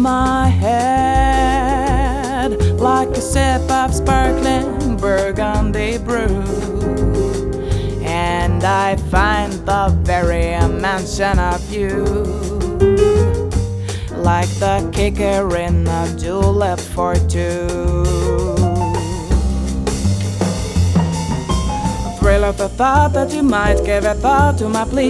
my head like a sip of sparkling burgundy brew, and I find the very mention of you like the kicker in a julep for two. Thrill of the thought that you might give a thought to my plea.